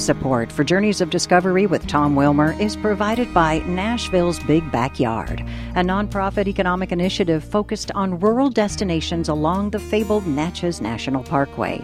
Support for Journeys of Discovery with Tom Wilmer is provided by Nashville's Big Backyard, a nonprofit economic initiative focused on rural destinations along the fabled Natchez National Parkway.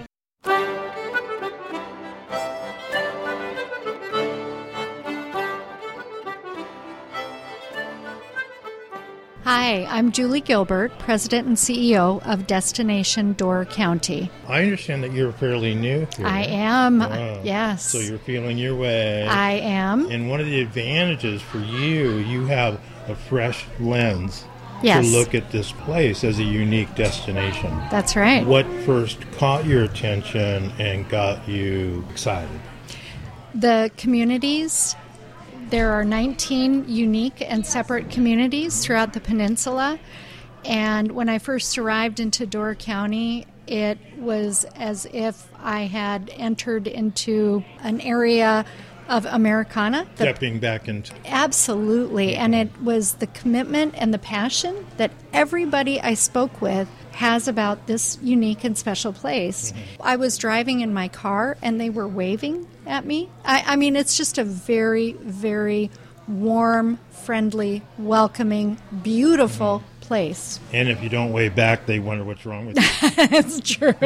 Hi, I'm Julie Gilbert, President and CEO of Destination Door County. I understand that you're fairly new here. I am, yes. So you're feeling your way. I am. And one of the advantages for you have a fresh lens to look at this place as a unique destination. That's right. What first caught your attention and got you excited? The communities. There are 19 unique and separate communities throughout the peninsula. And when I first arrived into Door County, it was as if I had entered into an area of Americana. Stepping back into... Absolutely. And it was the commitment and the passion that everybody I spoke with has about this unique and special place. Mm-hmm. I was driving in my car and they were waving at me. I mean, it's just a very, very warm, friendly, welcoming, beautiful place. And if you don't wave back, they wonder what's wrong with you. It's true.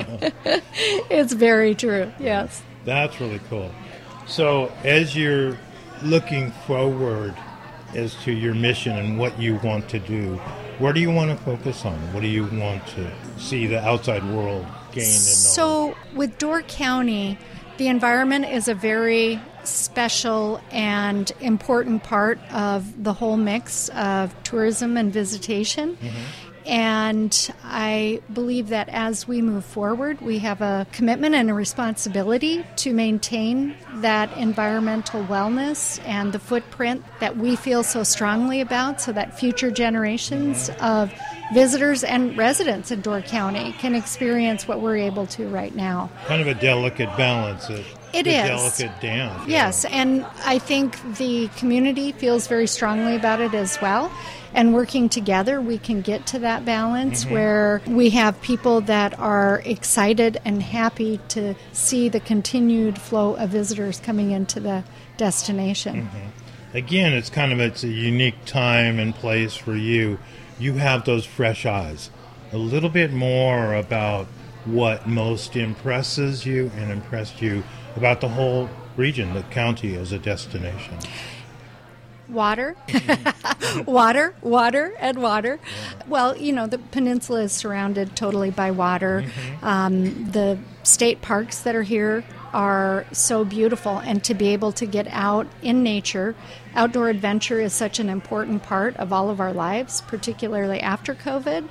It's very true, yes. That's really cool. So as you're looking forward as to your mission and what you want to do, where do you want to focus on? What do you want to see the outside world gain in knowledge? So with Door County, the environment is a very special and important part of the whole mix of tourism and visitation. Mm-hmm. And I believe that as we move forward, we have a commitment and a responsibility to maintain that environmental wellness and the footprint that we feel so strongly about so that future generations of visitors and residents in Door County can experience what we're able to right now. Kind of a delicate balance. It is. Delicate dance. Yes, and I think the community feels very strongly about it as well. And working together, we can get to that balance where we have people that are excited and happy to see the continued flow of visitors coming into the destination. Again, it's a unique time and place for you. You have those fresh eyes. A little bit more about what most impressed you about the whole region, the county as a destination. Water, water, and water. Yeah. Well, the peninsula is surrounded totally by water. The state parks that are here are so beautiful, and to be able to get out in nature, outdoor adventure is such an important part of all of our lives, particularly after COVID,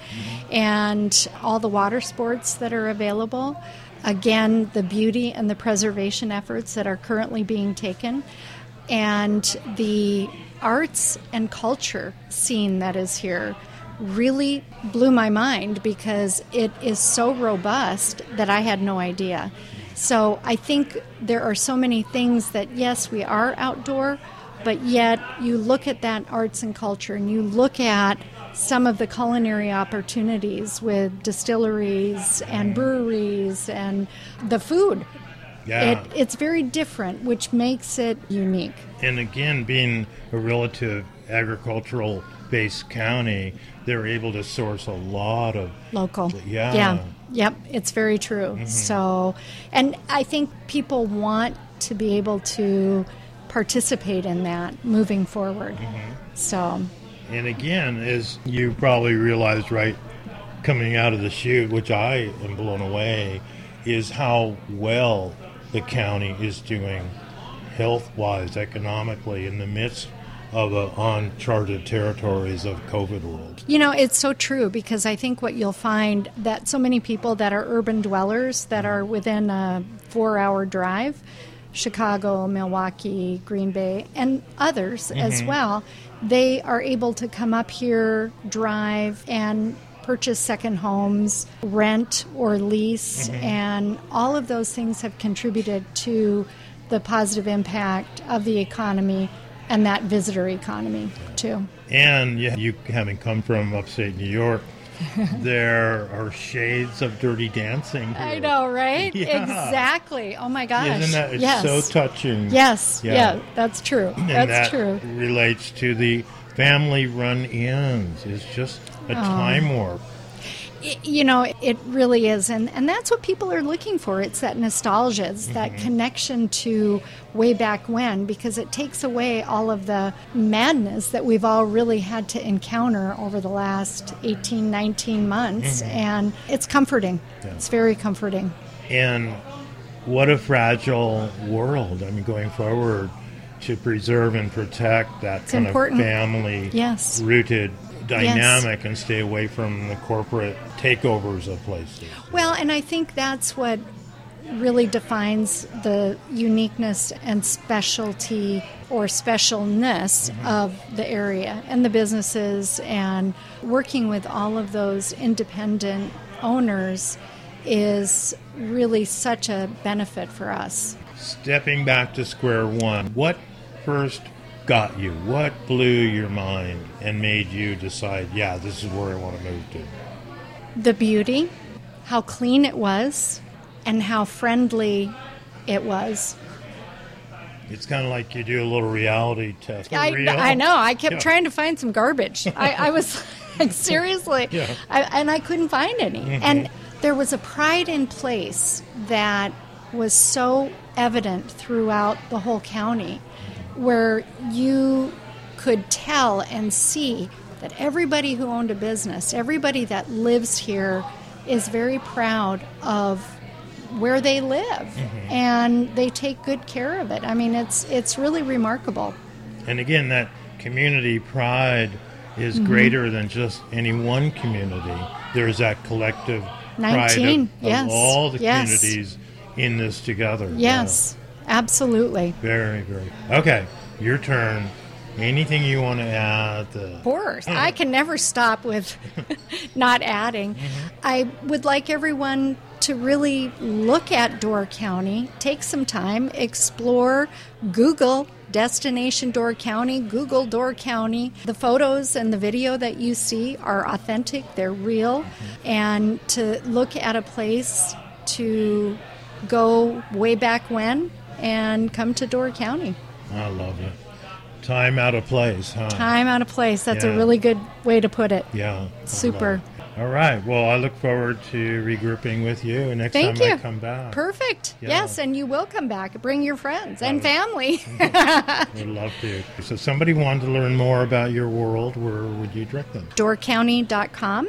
and all the water sports that are available. Again, the beauty and the preservation efforts that are currently being taken, and the arts and culture scene that is here really blew my mind because it is so robust that I had no idea. So I think there are so many things that, yes, we are outdoor, but yet you look at that arts and culture and you look at some of the culinary opportunities with distilleries and breweries and the food. Yeah. It's very different, which makes it unique. And again, being a relative agricultural-based county, they're able to source a lot of... Local. Yeah. Yep, it's very true. So, and I think people want to be able to participate in that moving forward. So... And again, as you probably realized right coming out of the chute, which I am blown away, is how well the county is doing health-wise, economically, in the midst of uncharted territories of COVID world. It's so true because I think what you'll find that so many people that are urban dwellers that are within a 4-hour drive, Chicago, Milwaukee, Green Bay, and others as well, they are able to come up here, drive, and purchase second homes, rent or lease, and all of those things have contributed to the positive impact of the economy and that visitor economy, too. And you having come from upstate New York, there are shades of Dirty Dancing here. I know, right? Yeah. Exactly. Oh my gosh. Isn't that yes. so touching? Yes. Yeah. Yeah, that's true. And That's that true. relates to the family run-ins. It's just a time warp. It really is. And that's what people are looking for. It's that nostalgia. It's that connection to way back when, because it takes away all of the madness that we've all really had to encounter over the last 18, 19 months. And it's comforting. Yeah. It's very comforting. And what a fragile world. I mean, going forward, to preserve and protect that kind important. of family Yes. rooted dynamic and stay away from the corporate takeovers of places. Well, and I think that's what really defines the uniqueness and specialty or specialness of the area and the businesses, and working with all of those independent owners is really such a benefit for us. Stepping back to square one, what first got you? What blew your mind and made you decide, yeah, this is where I want to move to? The beauty, how clean it was, and how friendly it was. It's kind of like you do a little reality test. For real? I know. I kept Yeah. trying to find some garbage. I was like, seriously. Yeah. And I couldn't find any. And there was a pride in place that was so evident throughout the whole county, where you could tell and see that everybody who owned a business, everybody that lives here, is very proud of where they live, and they take good care of it. I mean, it's really remarkable. And again, that community pride is greater than just any one community. There's that collective pride of yes. all the Yes. communities in this together. Yes, absolutely. Yeah. Very, very. Okay, your turn. Anything you want to add? Of course. I can never stop with not adding. I would like everyone to really look at Door County, take some time, explore, Google Destination Door County, Google Door County. The photos and the video that you see are authentic, they're real, and to look at a place to go way back when and come to Door County. I love it. Time out of place, huh? Time out of place. That's Yeah. a really good way to put it. Yeah. Super. All right. Well, I look forward to regrouping with you next Thank time you. I come back. Perfect. Yeah. Yes, and you will come back. Bring your friends and family. Would love to. So, somebody wanted to learn more about your world. Where would you direct them? doorcounty.com.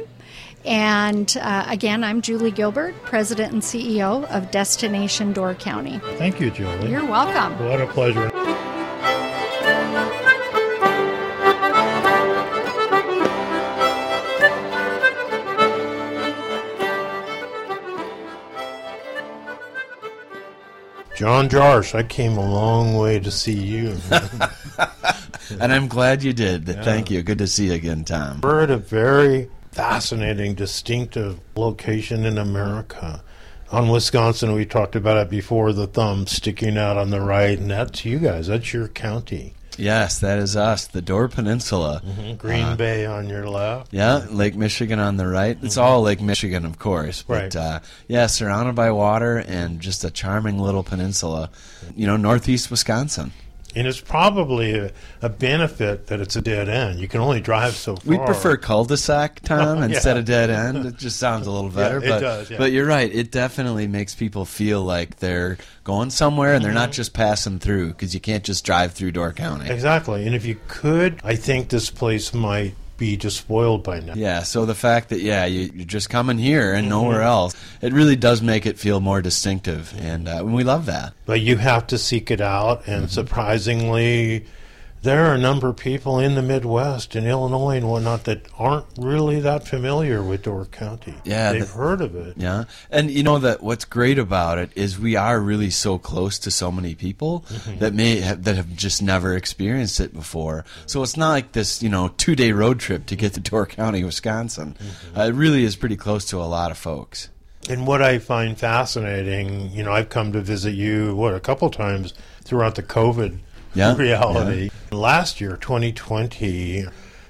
And again, I'm Julie Gilbert, President and CEO of Destination Door County. Thank you, Julie. You're welcome. What a pleasure. John Jarsh, I came a long way to see you. And I'm glad you did. Thank you. Good to see you again, Tom. We're at a very fascinating, distinctive location in America. On Wisconsin, we talked about it before, the thumb sticking out on the right, and that's you guys. That's your county. Yes, that is us, the Door Peninsula. Green Bay on your left. Yeah, Lake Michigan on the right. It's all Lake Michigan, of course. But, Right. surrounded by water and just a charming little peninsula, northeast Wisconsin. And it's probably a benefit that it's a dead end. You can only drive so far. We prefer cul-de-sac, Tom, Oh, yeah. instead of dead end. It just sounds a little better. it but, does, yeah. But you're right. It definitely makes people feel like they're going somewhere and they're not just passing through, because you can't just drive through Door County. Exactly. And if you could, I think this place might be despoiled by now. Yeah, so the fact that, you're just coming here and nowhere else, it really does make it feel more distinctive, and we love that. But you have to seek it out, and surprisingly, there are a number of people in the Midwest, in Illinois and whatnot, that aren't really that familiar with Door County. Yeah, They've heard of it. Yeah, and you know that what's great about it is we are really so close to so many people that have just never experienced it before. So it's not like this, 2-day road trip to get to Door County, Wisconsin. It really is pretty close to a lot of folks. And what I find fascinating, I've come to visit you, a couple times throughout the COVID reality. Last year, 2020,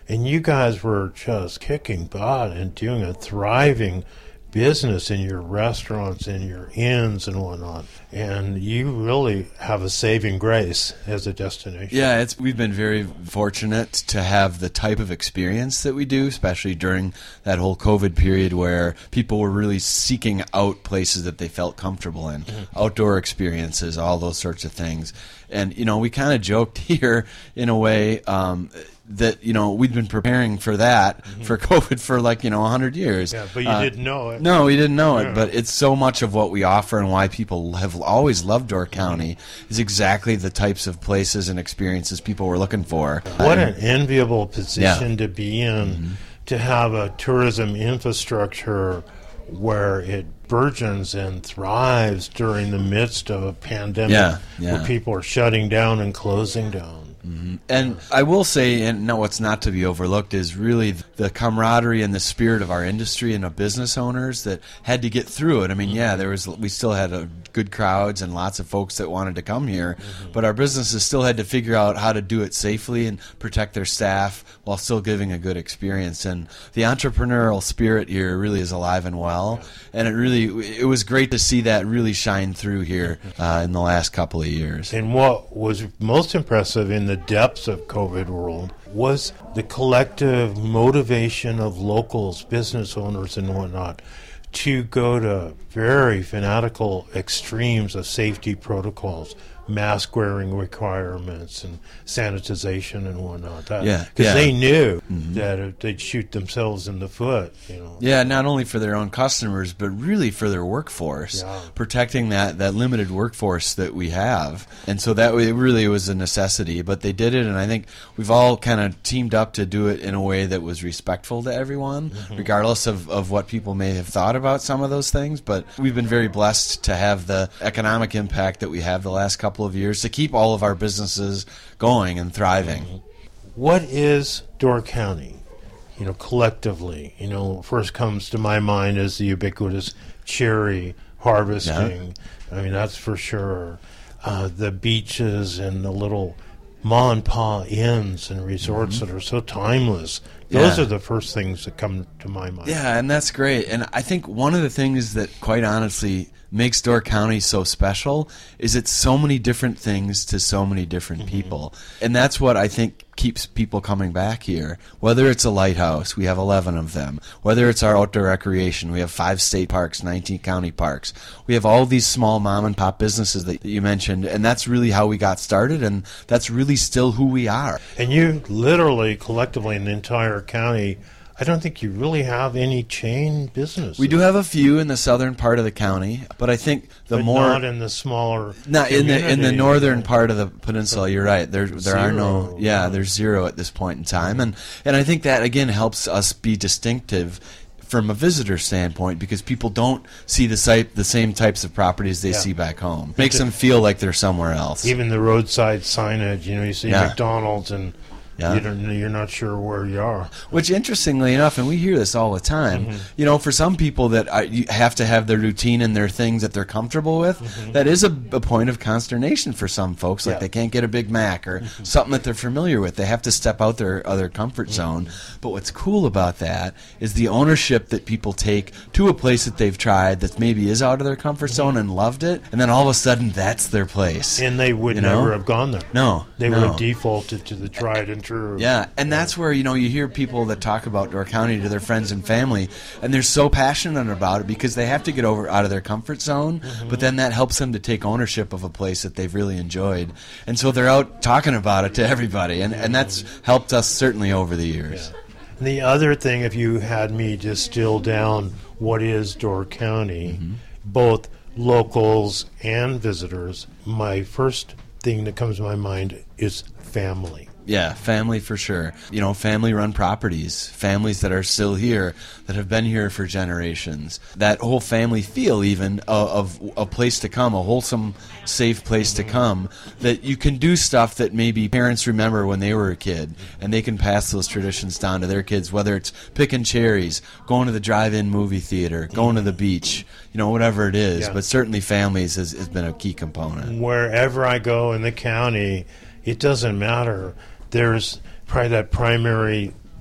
And you guys were just kicking butt and doing a thriving business in your restaurants and your inns and whatnot. And you really have a saving grace as a destination. Yeah, we've been very fortunate to have the type of experience that we do, especially during that whole COVID period where people were really seeking out places that they felt comfortable in, outdoor experiences, all those sorts of things. And, we kind of joked here in a way that, we'd been preparing for that, for COVID for 100 years. Yeah, but you didn't know it. No, we didn't know it, but it's so much of what we offer and why people have always loved Door County is exactly the types of places and experiences people were looking for. What an enviable position to be in, to have a tourism infrastructure where it burgeons and thrives during the midst of a pandemic where people are shutting down and closing down. And I will say, and no, what's not to be overlooked is really the camaraderie and the spirit of our industry and of business owners that had to get through it. I mean, we still had good crowds and lots of folks that wanted to come here, but our businesses still had to figure out how to do it safely and protect their staff while still giving a good experience. And the entrepreneurial spirit here really is alive and well, and it was great to see that really shine through here in the last couple of years. And what was most impressive in the depths of COVID world was the collective motivation of locals, business owners and whatnot, to go to very fanatical extremes of safety protocols, mask wearing requirements and sanitization and whatnot. Because they knew that they'd shoot themselves in the foot. Yeah, not only for their own customers, but really for their workforce, protecting that limited workforce that we have. And so that it really was a necessity, but they did it, and I think we've all kind of teamed up to do it in a way that was respectful to everyone, regardless of what people may have thought about some of those things. But we've been very blessed to have the economic impact that we have the last couple of years to keep all of our businesses going and thriving. What is Door County, collectively? First comes to my mind is the ubiquitous cherry harvesting. I mean, that's for sure. The beaches and the little ma and pa inns and resorts that are so timeless. Those are the first things that come to my mind. Yeah, and that's great. And I think one of the things that, quite honestly, makes Door County so special is it's so many different things to so many different people. And that's what I think keeps people coming back here. Whether it's a lighthouse, we have 11 of them. Whether it's our outdoor recreation, we have 5 state parks, 19 county parks. We have all these small mom and pop businesses that you mentioned, and that's really how we got started, and that's really still who we are. And you literally, collectively in the entire county, I don't think you really have any chain business. We do have a few in the southern part of the county, but I think not in the smaller. Not in the northern part of the peninsula. You're right. There are no. Yeah, there's 0 at this point in time, and I think that again helps us be distinctive from a visitor standpoint because people don't see the same types of properties they see back home. Makes them feel like they're somewhere else. Even the roadside signage, you see McDonald's and. You're not sure where you are. Which, interestingly enough, and we hear this all the time, for some people that you have to have their routine and their things that they're comfortable with, that is a point of consternation for some folks. Like they can't get a Big Mac or something that they're familiar with. They have to step out their other comfort zone. But what's cool about that is the ownership that people take to a place that they've tried that maybe is out of their comfort zone and loved it, and then all of a sudden that's their place. And they would never have gone there. No. They would have defaulted to the tried and true. Yeah, and that's where, you hear people that talk about Door County to their friends and family, and they're so passionate about it because they have to get out of their comfort zone, but then that helps them to take ownership of a place that they've really enjoyed. And so they're out talking about it to everybody, and that's helped us certainly over the years. Yeah. And the other thing, if you had me distill down what is Door County, both locals and visitors, my first thing that comes to my mind is family. Yeah, family for sure. Family-run properties, families that are still here, that have been here for generations. That whole family feel even of a place to come, a wholesome, safe place to come, that you can do stuff that maybe parents remember when they were a kid, and they can pass those traditions down to their kids, whether it's picking cherries, going to the drive-in movie theater, going to the beach, whatever it is. But certainly families has been a key component. Wherever I go in the county, it doesn't matter. There's probably that primary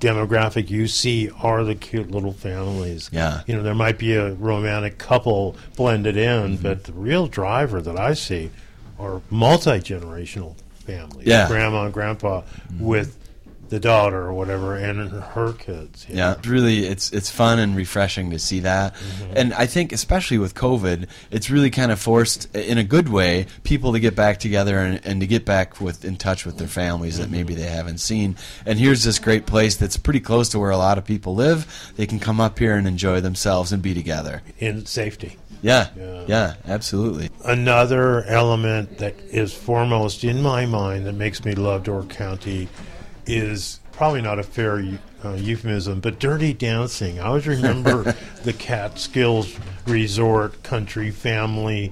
demographic you see are the cute little families. Yeah. You know, there might be a romantic couple blended in, but the real driver that I see are multi-generational families. Yeah. Grandma and grandpa with the daughter or whatever and her kids. Yeah, really, it's fun and refreshing to see that. And I think especially with COVID, it's really kind of forced, in a good way, people to get back together and to get back in touch with their families that maybe they haven't seen. And here's this great place that's pretty close to where a lot of people live. They can come up here and enjoy themselves and be together. In safety. Yeah, absolutely. Another element that is foremost in my mind that makes me love Door County is probably not a fair euphemism, but dirty dancing. I always remember the Catskills Resort Country Family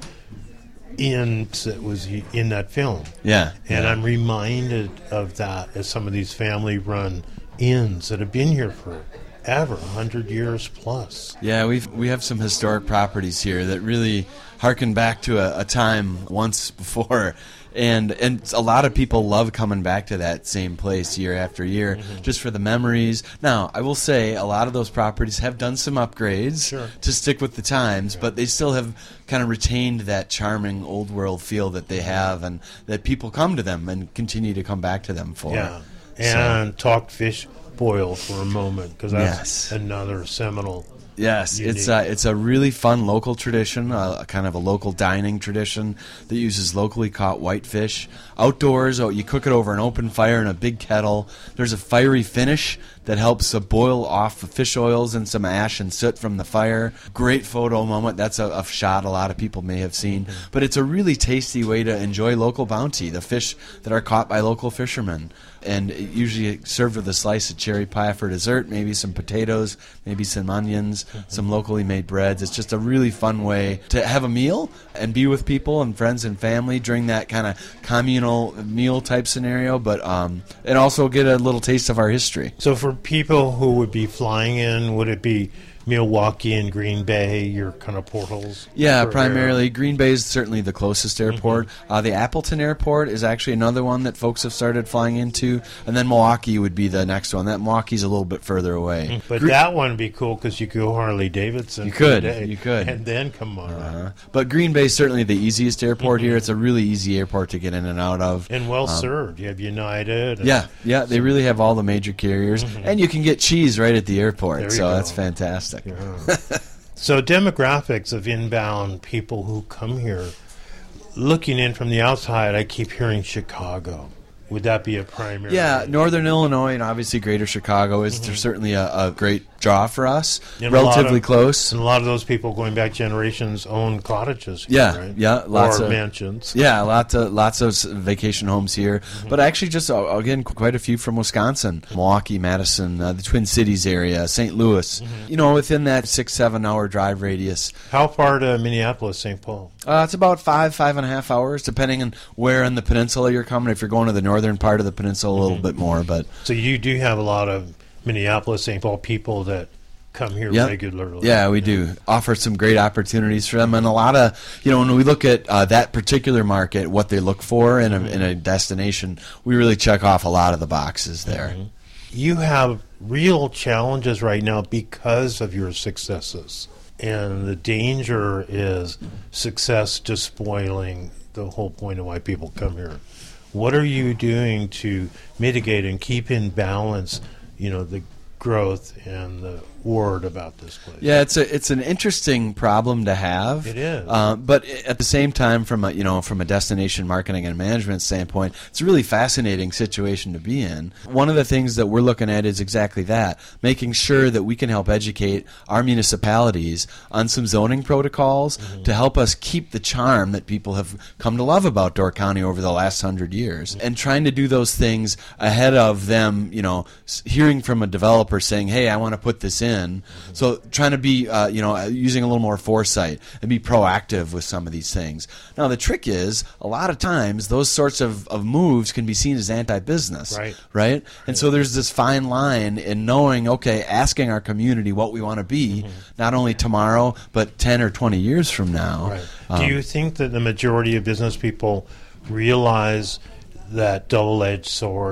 Inn that was in that film. Yeah. And I'm reminded of that as some of these family-run inns that have been here forever, 100 years plus. Yeah, we have some historic properties here that really harken back to a time once before. And a lot of people love coming back to that same place year after year just for the memories. Now, I will say a lot of those properties have done some upgrades to stick with the times, but they still have kind of retained that charming old world feel that they have and that people come to them and continue to come back to them for. Yeah, and talk fish boil for a moment because that's another seminal. Yes, it's a really fun local tradition, kind of a local dining tradition that uses locally caught whitefish. Outdoors, you cook it over an open fire in a big kettle. There's a fiery finish that helps boil off the fish oils and some ash and soot from the fire. Great photo moment. That's a shot a lot of people may have seen. But it's a really tasty way to enjoy local bounty, the fish that are caught by local fishermen. And usually served with a slice of cherry pie for dessert, maybe some potatoes, maybe some onions, some locally made breads. It's just a really fun way to have a meal and be with people and friends and family during that kind of communal meal type scenario, but and also get a little taste of our history. So for people who would be flying in, would it be Milwaukee and Green Bay, your kind of portals? Yeah, primarily. Green Bay is certainly the closest airport. The Appleton Airport is actually another one that folks have started flying into, and then Milwaukee would be the next one. That Milwaukee's a little bit further away. But that one would be cool because you could go Harley-Davidson. You could, and then come on. But Green Bay is certainly the easiest airport here. It's a really easy airport to get in and out of. And well served. You have United. Yeah, they really have all the major carriers. And you can get cheese right at the airport, so that's fantastic. Yeah. So demographics of inbound people who come here, looking in from the outside, I keep hearing Chicago. Would that be a primary? Yeah, Northern Illinois and obviously Greater Chicago is certainly a great draw for us. And relatively close. And a lot of those people going back generations own cottages here, right? Lots or of mansions. Yeah, lots of vacation homes here. But actually just, again, quite a few from Wisconsin. Milwaukee, Madison, the Twin Cities area, St. Louis. You know, within that 6-7 hour drive radius. How far to Minneapolis, St. Paul? It's about 5.5 hours, depending on where in the peninsula you're coming. If you're going to the northern part of the peninsula, a little bit more. But so you do have a lot of Minneapolis, St. Paul people that come here regularly. Yeah, we do. Offer some great opportunities for them. And a lot of, when we look at that particular market, what they look for in a destination, we really check off a lot of the boxes there. You have real challenges right now because of your successes. And the danger is success just spoiling the whole point of why people come here. What are you doing to mitigate and keep in balance, the growth and the word about this place? Yeah, it's an interesting problem to have. It is. But at the same time, from a destination marketing and management standpoint, it's a really fascinating situation to be in. One of the things that we're looking at is exactly that, making sure that we can help educate our municipalities on some zoning protocols to help us keep the charm that people have come to love about Door County over the last 100 years, and trying to do those things ahead of them, hearing from a developer saying, hey, I want to put this in. So trying to be, using a little more foresight and be proactive with some of these things. Now, the trick is, a lot of times, those sorts of moves can be seen as anti-business. Right? And so there's this fine line in knowing, asking our community what we want to be, not only tomorrow, but 10 or 20 years from now. Right. Do you think that the majority of business people realize that double-edged sword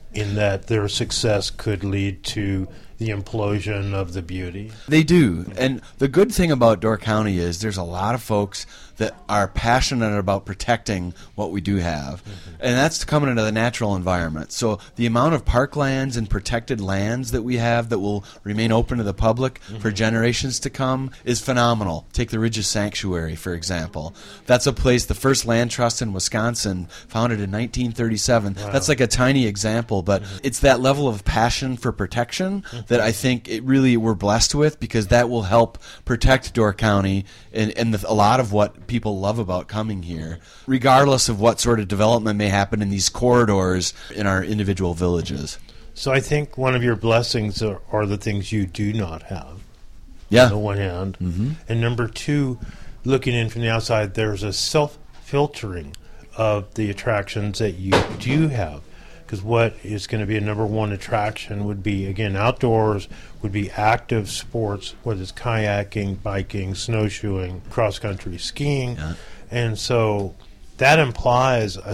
in that their success could lead to the implosion of the beauty? They do. And the good thing about Door County is there's a lot of folks that are passionate about protecting what we do have. And that's coming into the natural environment. So the amount of parklands and protected lands that we have that will remain open to the public for generations to come is phenomenal. Take the Ridges Sanctuary, for example. That's a place, the first land trust in Wisconsin, founded in 1937. Wow. That's like a tiny example, but it's that level of passion for protection that I think it really we're blessed with, because that will help protect Door County and a lot of what people love about coming here, regardless of what sort of development may happen in these corridors in our individual villages. So I think one of your blessings are the things you do not have. Yeah. On the one hand. And number two, looking in from the outside, there's a self-filtering of the attractions that you do have. Because what is going to be a number one attraction would be, again, outdoors, would be active sports, whether it's kayaking, biking, snowshoeing, cross-country skiing. Yeah. And so that implies a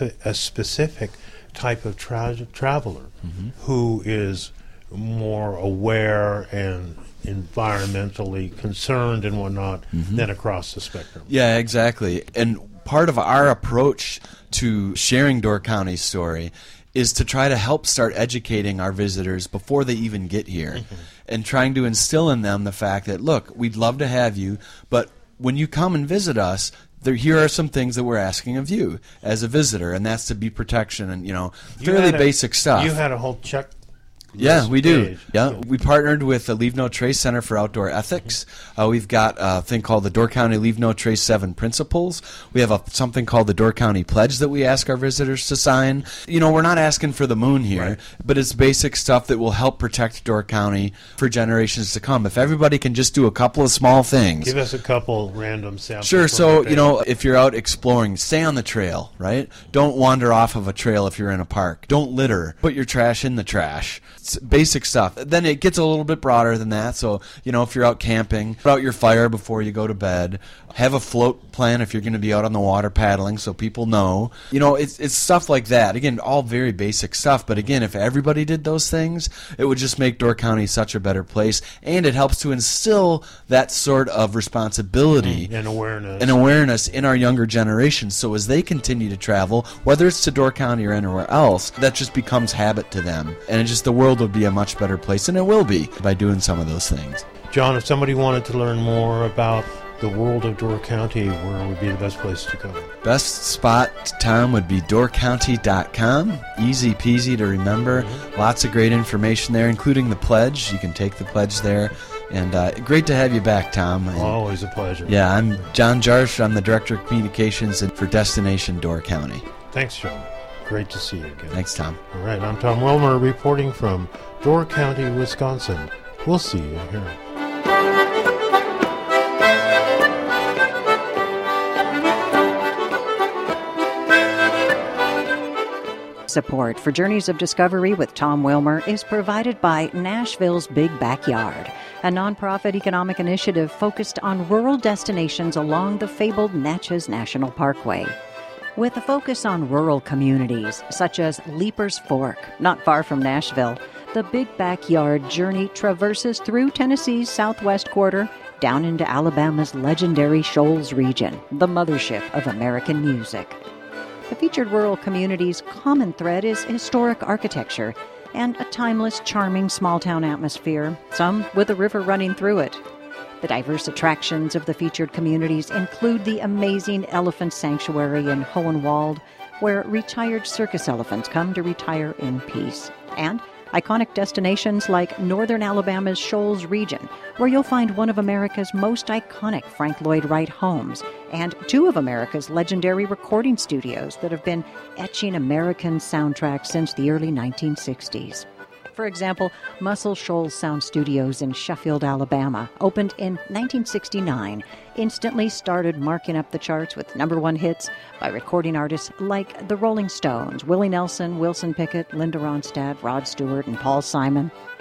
specific type of traveler who is more aware and environmentally concerned and whatnot than across the spectrum. Yeah, exactly. And part of our approach to sharing Door County's story is to try to help start educating our visitors before they even get here and trying to instill in them the fact that, look, we'd love to have you, but when you come and visit us, here are some things that we're asking of you as a visitor, and that's to be protection and, fairly basic stuff. You had a whole check. Yeah, we do. Yeah, we partnered with the Leave No Trace Center for Outdoor Ethics. We've got a thing called the Door County Leave No Trace 7 Principles. We have something called the Door County Pledge that we ask our visitors to sign. We're not asking for the moon here, but it's basic stuff that will help protect Door County for generations to come. If everybody can just do a couple of small things. Give us a couple random samples. Sure. So, if you're out exploring, stay on the trail, right? Don't wander off of a trail if you're in a park. Don't litter. Put your trash in the trash. It's basic stuff. Then it gets a little bit broader than that. So, if you're out camping, put out your fire before you go to bed. Have a float plan if you're going to be out on the water paddling so people know. It's stuff like that. Again, all very basic stuff. But again, if everybody did those things, it would just make Door County such a better place. And it helps to instill that sort of responsibility and awareness in our younger generations. So as they continue to travel, whether it's to Door County or anywhere else, that just becomes habit to them. And the world would be a much better place. And it will be by doing some of those things. John, if somebody wanted to learn more about the world of Door County, where would be the best place to go? Best spot, Tom, would be doorcounty.com. Easy peasy to remember. Lots of great information there, including the pledge. You can take the pledge there. And great to have you back, Tom. Always a pleasure. Yeah, I'm John Jarsh. I'm the Director of Communications for Destination Door County. Thanks, John. Great to see you again. Thanks, Tom. All right, I'm Tom Wilmer reporting from Door County, Wisconsin. We'll see you here. Support for Journeys of Discovery with Tom Wilmer is provided by Nashville's Big Backyard, a nonprofit economic initiative focused on rural destinations along the fabled Natchez National Parkway. With a focus on rural communities, such as Leapers Fork, not far from Nashville, the Big Backyard journey traverses through Tennessee's southwest quarter, down into Alabama's legendary Shoals region, the mothership of American music. The featured rural community's common thread is historic architecture and a timeless, charming small-town atmosphere, some with a river running through it. The diverse attractions of the featured communities include the amazing Elephant Sanctuary in Hohenwald, where retired circus elephants come to retire in peace, and iconic destinations like northern Alabama's Shoals region, where you'll find one of America's most iconic Frank Lloyd Wright homes and two of America's legendary recording studios that have been etching American soundtracks since the early 1960s. For example, Muscle Shoals Sound Studios in Sheffield, Alabama, opened in 1969, instantly started marking up the charts with #1 hits by recording artists like the Rolling Stones, Willie Nelson, Wilson Pickett, Linda Ronstadt, Rod Stewart, and Paul Simon.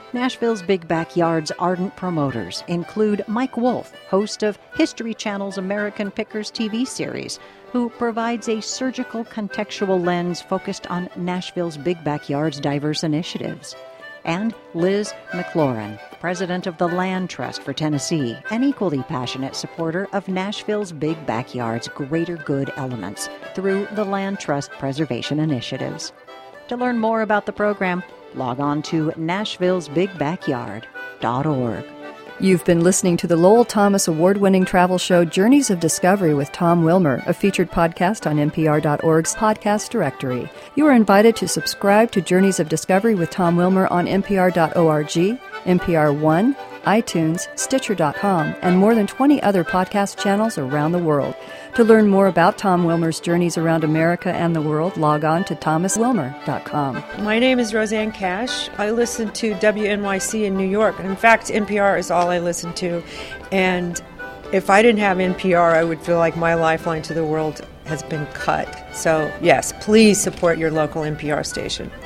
Nashville's Big Backyard's ardent promoters include Mike Wolf, host of History Channel's American Pickers TV series, who provides a surgical contextual lens focused on Nashville's Big Backyard's diverse initiatives. And Liz McLaurin, president of the Land Trust for Tennessee, an equally passionate supporter of Nashville's Big Backyard's greater good elements through the Land Trust preservation initiatives. To learn more about the program, log on to nashvillesbigbackyard.org. You've been listening to the Lowell Thomas award-winning travel show Journeys of Discovery with Tom Wilmer, a featured podcast on NPR.org's podcast directory. You are invited to subscribe to Journeys of Discovery with Tom Wilmer on NPR.org, NPR One, iTunes, Stitcher.com, and more than 20 other podcast channels around the world. To learn more about Tom Wilmer's journeys around America and the world, log on to thomaswilmer.com. My name is Roseanne Cash. I listen to WNYC in New York. In fact, NPR is all I listen to. And if I didn't have NPR, I would feel like my lifeline to the world has been cut. So, yes, please support your local NPR station.